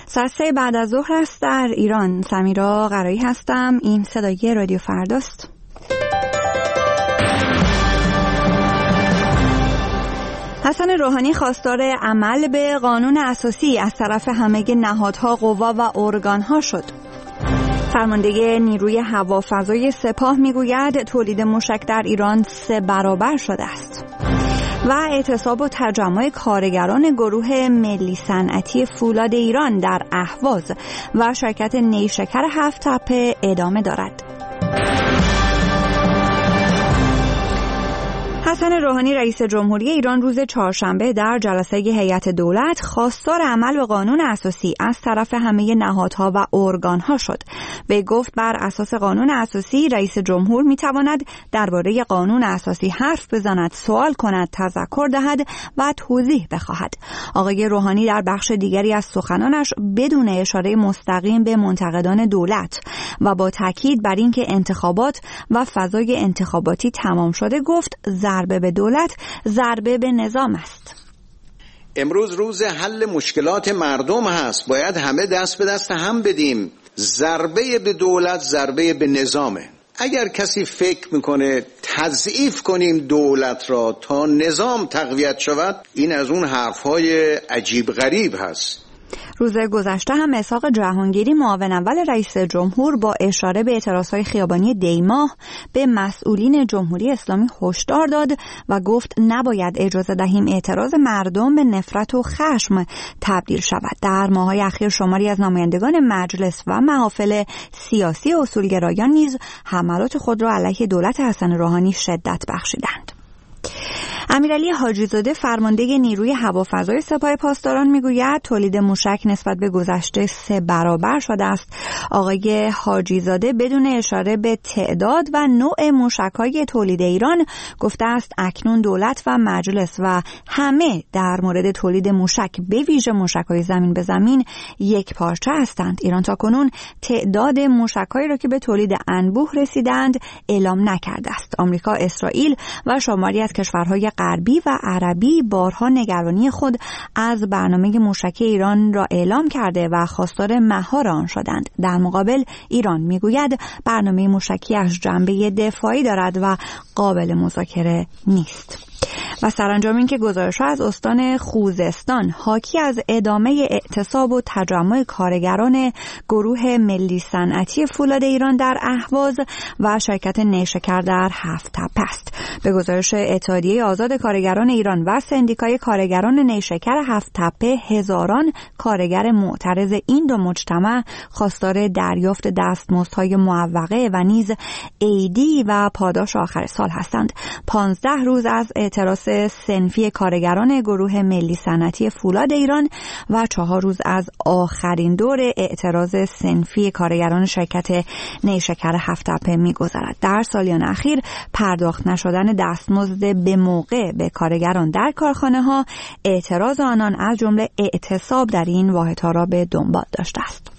ساعت 3 بعد از ظهر است در ایران. سمیرا قرایی هستم. این صدای رادیو فرداست. حسن روحانی خواستار عمل به قانون اساسی از طرف همه نهادها، قوا و ارگانها شد. فرمانده نیروی هوافضای سپاه میگوید تولید موشک در ایران 3 برابر شده است. و اعتصاب و تجمع کارگران گروه ملی صنعتی فولاد ایران در اهواز و شرکت نیشکر 7 تپه ادامه دارد. حسن روحانی رئیس جمهوری ایران روز چهارشنبه در جلسه هیئت دولت خواستار عمل به قانون اساسی از طرف همه نهادها و ارگانها شد. وی گفت بر اساس قانون اساسی رئیس جمهور میتواند درباره قانون اساسی حرف بزند، سوال کند، تذکر دهد و توضیح بخواهد. آقای روحانی در بخش دیگری از سخنانش بدون اشاره مستقیم به منتقدان دولت و با تاکید بر اینکه انتخابات و فضای انتخاباتی تمام شده گفت ضربه به دولت ضربه به نظام است. امروز روز حل مشکلات مردم هست. باید همه دست به دست هم بدیم. ضربه به دولت ضربه به نظامه. اگر کسی فکر میکنه تضعیف کنیم دولت را تا نظام تقویت شود، این از اون حرفهای عجیب غریب هست. روز گذشته هم اسحاق جهانگیری معاون اول رئیس جمهور با اشاره به اعتراضهای خیابانی دیماه به مسئولین جمهوری اسلامی هشدار داد و گفت نباید اجازه دهیم اعتراض مردم به نفرت و خشم تبدیل شود. در ماه‌های اخیر شماری از نمایندگان مجلس و محافل سیاسی اصولگرایان نیز حملات خود را علیه دولت حسن روحانی شدت بخشیدند. امیرعلی حاجی‌زاده فرمانده نیروی هوافضای سپاه پاسداران میگوید تولید موشک نسبت به گذشته 3 برابر شده است. آقای حاجی‌زاده بدون اشاره به تعداد و نوع موشک‌های تولید ایران گفته است اکنون دولت و مجلس و همه در مورد تولید موشک به ویژه موشک‌های زمین به زمین یک پارچه هستند. ایران تاکنون تعداد موشک‌هایی را که به تولید انبوه رسیدند اعلام نکرده است. آمریکا، اسرائیل و شماری از کشورهای غربی و عربی بارها نگرانی خود از برنامه موشکی ایران را اعلام کرده و خواستار مهار آن شدند. در مقابل ایران میگوید برنامه موشکی از جنبه دفاعی دارد و قابل مذاکره نیست. و سرانجام این که گزارش‌ها از استان خوزستان حاکی از ادامه اعتصاب و تجمع کارگران گروه ملی صنعتی فولاد ایران در اهواز و شرکت نیشکر در 7 تپه است. به گزارش اتحادیه آزاد کارگران ایران و سندیکای کارگران نیشکر 7 تپه هزاران کارگر معترض این دو مجتمع خواستار دریافت دستمزدهای معوقه و نیز عیدی و پاداش آخر سال هستند. 15 روز از اعتراض صنفی کارگران گروه ملی صنعتی فولاد ایران و 4 روز از آخرین دور اعتراض صنفی کارگران شرکت نیشکر 7 تپه می‌گذرد. در سالیان اخیر پرداخت نشدن دستمزد به موقع به کارگران در کارخانه‌ها اعتراض آنان از جمله اعتصاب در این واحدها را به دنبال داشته است.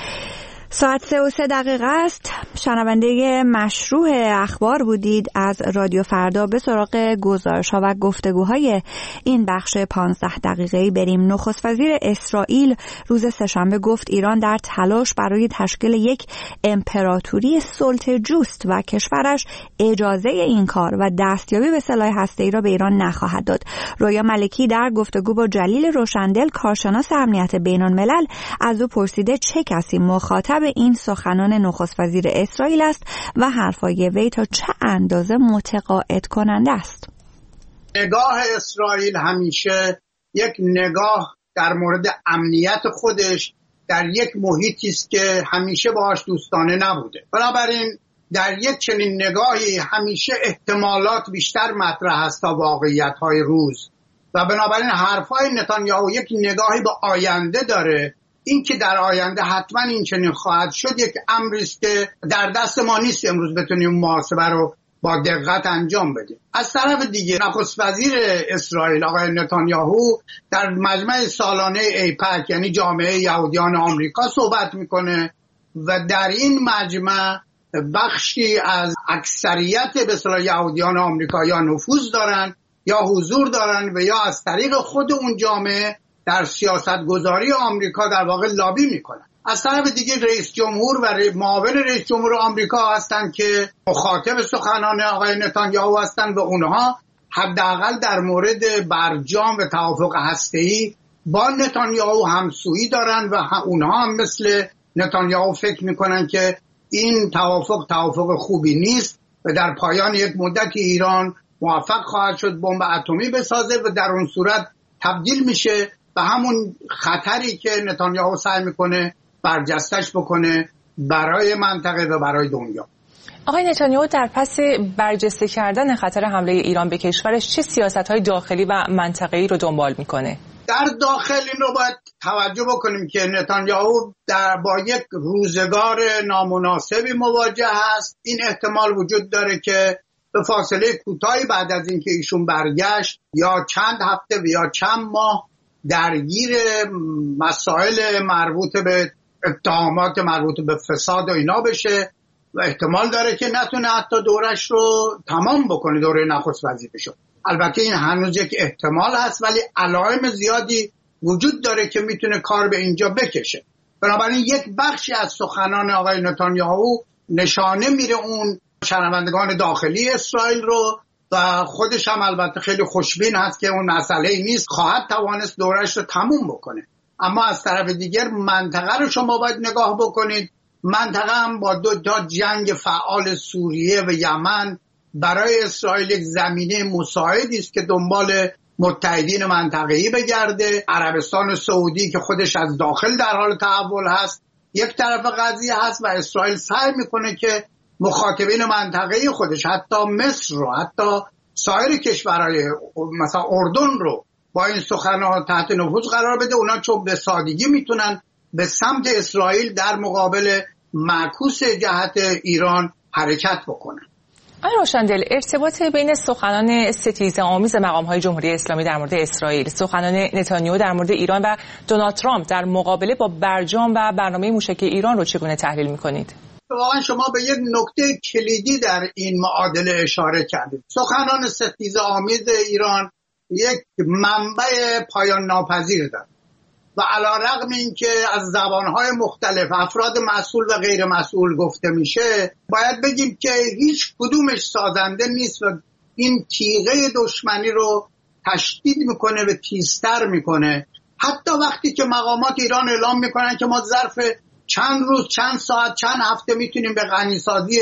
ساعت 3:03 است. شنونده مشروع اخبار بودید از رادیو فردا. به سراغ گزارش‌ها و گفتگوهای این بخش 15 دقیقه‌ای بریم. نخست وزیر اسرائیل روز سه‌شنبه گفت ایران در تلاش برای تشکیل یک امپراتوری سلطه‌جوست و کشورش اجازه این کار و دستیابی به سلاح هسته‌ای را به ایران نخواهد داد. رویا ملکی در گفتگو با جلیل روشندل کارشناس امنیت بین‌الملل از او پرسیده چه کسی مخاطب این سخنان نخست وزیر اسرائیل است و حرفای وی تا چه اندازه متقاعد کننده است. نگاه اسرائیل همیشه یک نگاه در مورد امنیت خودش در یک محیطی است که همیشه باهاش دوستانه نبوده. بنابراین در یک چنین نگاهی همیشه احتمالات بیشتر مطرح است تا واقعیت‌های روز و بنابراین حرفای نتانیاهو یک نگاهی به آینده داره. این که در آینده حتما این چنین خواهد شد یک امری است که در دست ما نیست امروز بتونیم محاسبه رو با دقت انجام بدیم. از طرف دیگه نخست وزیر اسرائیل آقای نتانیاهو در مجمع سالانه ایپک یعنی جامعه یهودیان آمریکا صحبت میکنه و در این مجمع بخشی از اکثریت به اصطلاح یهودیان آمریکا یا نفوذ دارن یا حضور دارن و یا از طریق خود اون جامعه در سیاستگذاری آمریکا در واقع لابی میکنن. از طرف دیگه رئیس جمهور و معاون رئیس جمهور آمریکا هستن که مخاطب سخنان آقای نتانیاهو هستن و اونها حداقل در مورد برجام و توافق هسته‌ای با نتانیاهو همسویی دارن و اونها هم مثل نتانیاهو فکر میکنن که این توافق خوبی نیست و در پایان یک مدتی ایران موفق خواهد شد بمب اتمی بسازه و در اون صورت تبدیل میشه به همون خطری که نتانیاهو سعی میکنه برجستش بکنه برای منطقه و برای دنیا. آقای نتانیاهو در پس برجسته کردن خطر حمله ایران به کشورش چه سیاست‌های داخلی و منطقه‌ای رو دنبال میکنه؟ در داخل این رو باید توجه بکنیم که نتانیاهو با یک روزگار نامناسبی مواجه است. این احتمال وجود داره که به فاصله کوتاهی بعد از اینکه ایشون برگشت یا چند هفته و یا چند ماه درگیر مسائل مربوط به اتهامات مربوط به فساد و اینا بشه و احتمال داره که نتونه حتی دورش رو تمام بکنه، دوره نخست وزیرشو. البته این هنوز یک احتمال هست ولی علائم زیادی وجود داره که میتونه کار به اینجا بکشه. بنابراین یک بخشی از سخنان آقای نتانیاهو نشانه میره اون شنوندگان داخلی اسرائیل رو و خودش هم البته خیلی خوشبین هست که اون مسئله نیست، خواهد توانست دورش رو تموم بکنه. اما از طرف دیگر منطقه رو شما باید نگاه بکنید. منطقه هم با دو تا جنگ فعال سوریه و یمن برای اسرائیل یک زمینه مساعدی است که دنبال متحدین منطقه‌ای بگرده. عربستان سعودی که خودش از داخل در حال تحول هست یک طرف قضیه هست و اسرائیل سعی میکنه که مخاطبین منطقه‌ای خودش حتی مصر رو، حتی سایر کشورهای مثلا اردن رو با این سخنان تحت نفوذ قرار بده. اونا چون به سادگی میتونن به سمت اسرائیل در مقابل معکوس جهت ایران حرکت بکنن. آقای روشندل، ارتباط بین سخنان ستیزآمیز مقام‌های جمهوری اسلامی در مورد اسرائیل، سخنان نتانیاهو در مورد ایران و دونالد ترامپ در مقابله با برجام و برنامه موشکی ایران رو چگونه تحلیل می‌کنید؟ واقعا شما به یک نکته کلیدی در این معادله اشاره کردید. سخنان ستیزآمیز ایران یک منبع پایان ناپذیر دارد و علی‌رغم اینکه از زبانهای مختلف افراد مسئول و غیر مسئول گفته میشه، باید بگیم که هیچ کدومش سازنده نیست و این تیغه دشمنی رو تشدید میکنه و تیزتر میکنه. حتی وقتی که مقامات ایران اعلام میکنن که ما ظرف چند روز، چند ساعت، چند هفته میتونیم به غنیسازی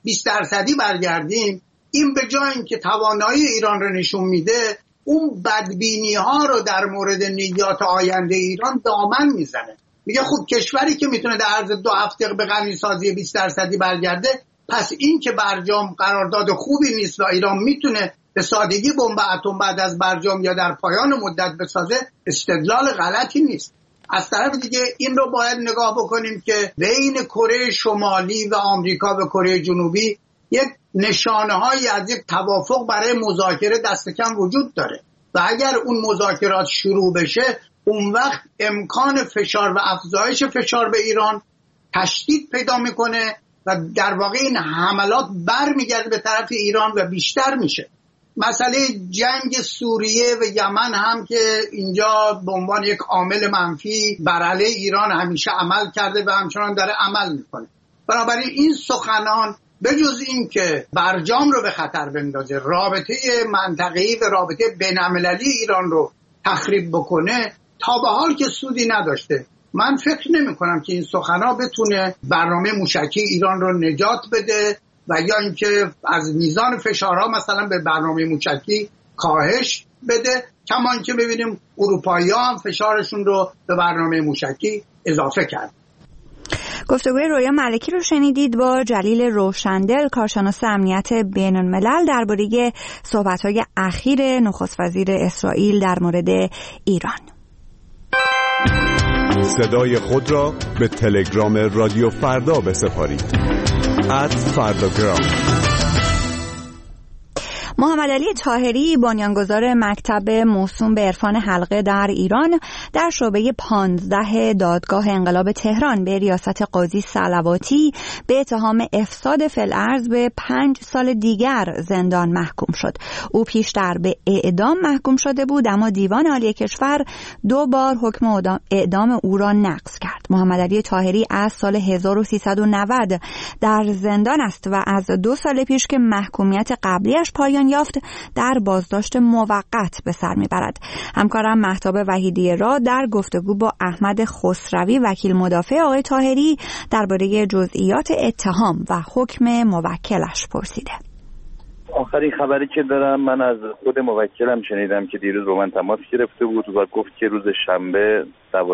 20% برگردیم، این به جای اینکه توانایی ایران رو نشون میده، اون بدبینی ها رو در مورد نیات آینده ایران دامن میزنه. میگه خب کشوری که میتونه در عرض 2 هفته به غنیسازی 20% برگرده، پس این که برجام قرارداد خوبی نیست و ایران میتونه به سادگی بمب اتم بعد از برجام یا در پایان مدت بسازه، استدلال غلطی نیست. از طرف دیگه این رو باید نگاه بکنیم که بین کره شمالی و آمریکا و کره جنوبی یک نشانه‌هایی از یک توافق برای مذاکره دست کم وجود داره و اگر اون مذاکرات شروع بشه، اون وقت امکان فشار و افزایش فشار به ایران تشدید پیدا میکنه و در واقع این حملات برمیگرده به طرف ایران و بیشتر میشه. مسئله جنگ سوریه و یمن هم که اینجا به عنوان یک عامل منفی بر علیه ایران همیشه عمل کرده و همچنان داره عمل میکنه. بنابراین این سخنان بجز این که برجام رو به خطر بندازه، رابطه منطقه‌ای و رابطه بین‌المللی ایران رو تخریب بکنه، تا به حال که سودی نداشته. من فکر نمی کنم که این سخنا بتونه برنامه موشکی ایران رو نجات بده و یا اینکه از میزان فشارها مثلا به برنامه موشکی کاهش بده، کما اینکه ببینیم اروپایی‌ها هم فشارشون رو به برنامه موشکی اضافه کرد. گفتگوی رویا ملکی رو شنیدید با جلیل روشندل، کارشناس امنیت بین الملل، درباره صحبت‌های اخیر نخست وزیر اسرائیل در مورد ایران. صدای خود را به تلگرام رادیو فردا بسپارید. @فرداگرام. محمد علی طاهری، بنیانگذار مکتب موسوم به عرفان حلقه در ایران، در شعبه 15 دادگاه انقلاب تهران به ریاست قاضی صلواتی به اتهام افساد فی‌الارض به 5 سال دیگر زندان محکوم شد. او پیشتر به اعدام محکوم شده بود، اما دیوان عالی کشور 2 بار حکم اعدام او را نقض کرد. محمد علی طاهری از سال 1390 در زندان است و از 2 سال پیش که محکومیت قبلیش پایان یافت در بازداشت موقت به سر میبرد. همکارم مهتاب وحیدی را در گفتگو با احمد خسروی، وکیل مدافع آقای طاهری، درباره جزئیات اتهام و حکم موکلش پرسیده. آخرین خبری که دارم من از خود موکلم شنیدم که دیروز با من تماس گرفته بود و گفت که روز شنبه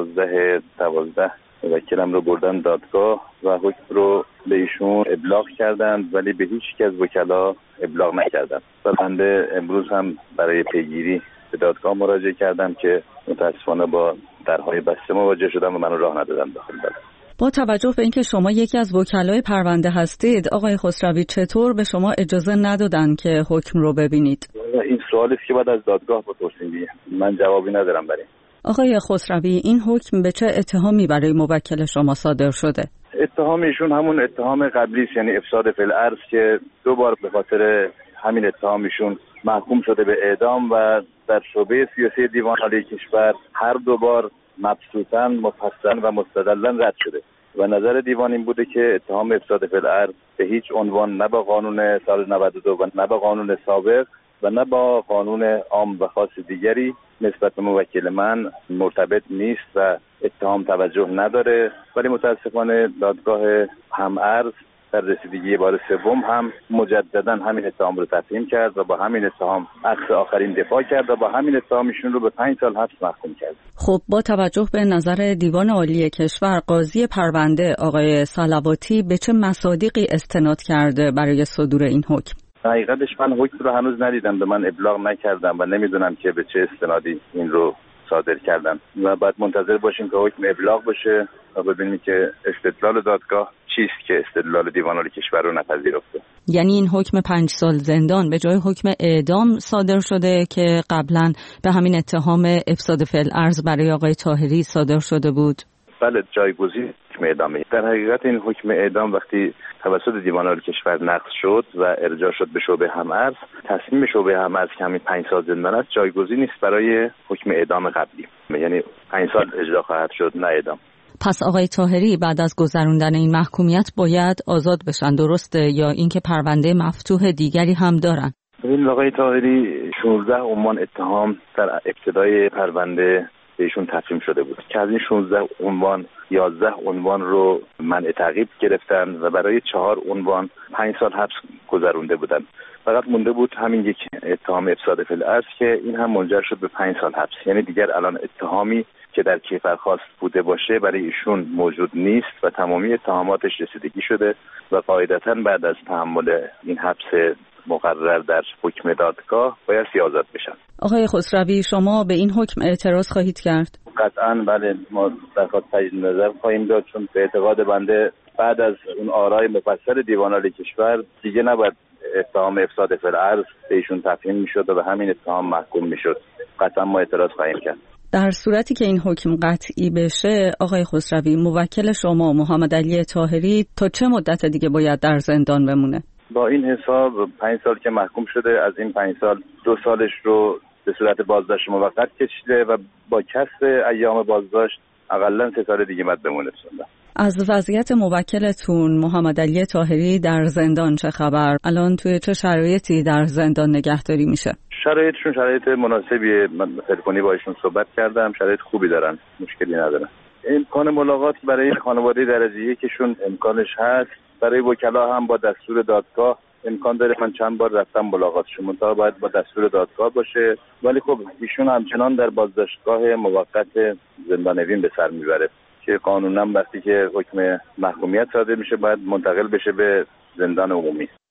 12 موکلم رو بردن دادگاه و حکم رو به ایشون ابلاغ کردند، ولی به هیچ یک از وکلا ابلاغ نکردند. و بنده امروز هم برای پیگیری به دادگاه مراجعه کردم که متاسفانه با درهای بسته مواجه شدم و منو راه ندادن داخل دادگاه. با توجه به اینکه شما یکی از وکلای پرونده هستید، آقای خسروی، چطور به شما اجازه ندادن که حکم رو ببینید؟ این سوالی است که بعد از دادگاه بپرسید. من جوابی ندارم برای. آقای خسروی، این حکم به چه اتهامی برای موکل شما صادر شده؟ اتهام ایشون همون اتهام قبلی است، یعنی افساد فی‌الارض، که 2 بار به خاطر همین اتهام ایشون محکوم شده به اعدام و در شعبه سیاسی دیوان عالی کشور هر 2 بار مبسوطاً، مفصلاً و مستدلاً رد شده و نظر دیوان این بوده که اتهام افساد فی‌الارض به هیچ عنوان نه با قانون سال 92 و نه با قانون سابق و نه با قانون عام و خاص دیگری نسبت به موکل من مرتبط نیست و اتهام توجه نداره. ولی متاسفانه دادگاه هم‌ارز در رسیدگی بار سوم هم مجددا همین اتهام رو تفهیم کرد و با همین اتهام اخذ آخرین دفاع کرد و با همین اتهام ایشون رو به 5 سال حبس محکوم کرد. خب با توجه به نظر دیوان عالی کشور، قاضی پرونده آقای صلواتی به چه مصادیقی استناد کرده برای صدور این حکم؟ حقیقتش من حکم رو هنوز ندیدم، به من ابلاغ نکردم و نمیدونم که به چه استنادی این رو صادر کردن و بعد منتظر باشیم که حکم ابلاغ بشه و ببینیم که استدلال دادگاه چیست که استدلال دیوان عالی کشور رو نپذیرفته. یعنی این حکم 5 سال زندان به جای حکم اعدام صادر شده که قبلا به همین اتهام افساد فی‌الارض برای آقای طاهری صادر شده بود؟ بله، جایگزین حکم اعدامه. در حقیقت این حکم اعدام وقتی توسط دیوان عالی کشور نقض شد و ارجاع شد به شعبه هم‌ارز، تصمیم شعبه هم‌ارز که همین 5 سال زندان است جایگزین نیست برای حکم اعدام قبلی، یعنی 5 سال اجرا خواهد شد، نه اعدام. پس آقای طاهری بعد از گذراندن این محکومیت باید آزاد بشن، درسته؟ یا اینکه پرونده مفتوح دیگری هم دارن؟ ببین آقای طاهری 16 عنوان اتهام در ابتدای پرونده بهشون تفهیم شده بود که از این 16 عنوان 11 عنوان رو منع تعقیب گرفتن و برای 4 عنوان 5 سال حبس گذرونده بودن. فقط مونده بود همین یک اتهام افساد فی‌الارض که این هم منجر شد به 5 سال حبس. یعنی دیگر الان اتهامی که در کیفرخواست بوده باشه برای ایشون موجود نیست و تمامی اتهاماتش رسیدگی شده و قاعدتاً بعد از تحمل این حبس مقرر در حکم دادگاه باید آزاد بشن. آقای خسروی، شما به این حکم اعتراض خواهید کرد؟ قطعاً بله، ما درخواست تجدید نظر خواهیم داد، چون به اعتقاد بنده بعد از اون آرای مفصل دیوان عالی کشور دیگه نباید اتهام افساد فی‌الارض به ایشون تفهیم میشد و به همین اتهام محکوم میشد. قطعاً ما اعتراض خواهیم کرد. در صورتی که این حکم قطعی بشه، آقای خسروی، موکل شما محمد علی طاهری تا چه مدت دیگه باید در زندان بمونه؟ با این حساب 5 سال که محکوم شده، از این 5 سال 2 سالش رو به صورت بازداشت موقت کشیده و با کسر ایام بازداشت حداقل 3 سال دیگه باید بمونه. از وضعیت موکلتون محمد علی طاهری در زندان چه خبر؟ الان توی چه شرایطی در زندان نگهداری میشه؟ شرایطشون شرایط مناسبیه. من تلفنی با ایشون صحبت کردم، شرایط خوبی دارن، مشکلی ندارن. امکان ملاقات برای خانواده درجه یکشون امکانش هست، برای وکلا هم با دستور دادگاه امکان داره. من چند بار رفتم ملاقاتشون، منتها باید با دستور دادگاه باشه، ولی خب ایشون همچنان در بازداشتگاه موقت زندان اوین به سر میبره که قانونا وقتی که حکم محکومیت صادر میشه باید منتقل بشه به زندان عمومی.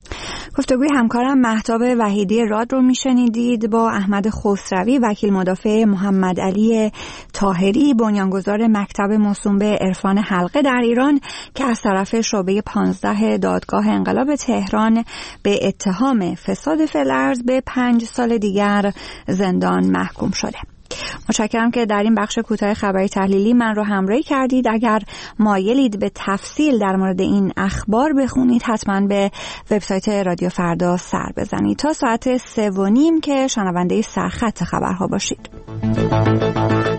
گفتگوی همکارم مهتاب وحیدی راد رو میشنیدید با احمد خسروی، وکیل مدافع محمد علی طاهری، بنیانگذار مکتب موسوم به عرفان حلقه در ایران که از طرف شعبه 15 دادگاه انقلاب تهران به اتهام فساد فی‌الارض به 5 سال دیگر زندان محکوم شده. متشکرم که در این بخش کوتاه خبری تحلیلی من رو همراهی کردید. اگر مایلید به تفصیل در مورد این اخبار بخونید حتما به وبسایت رادیو فردا سر بزنید. تا ساعت 3:30 که شنونده سرخط خبرها باشید.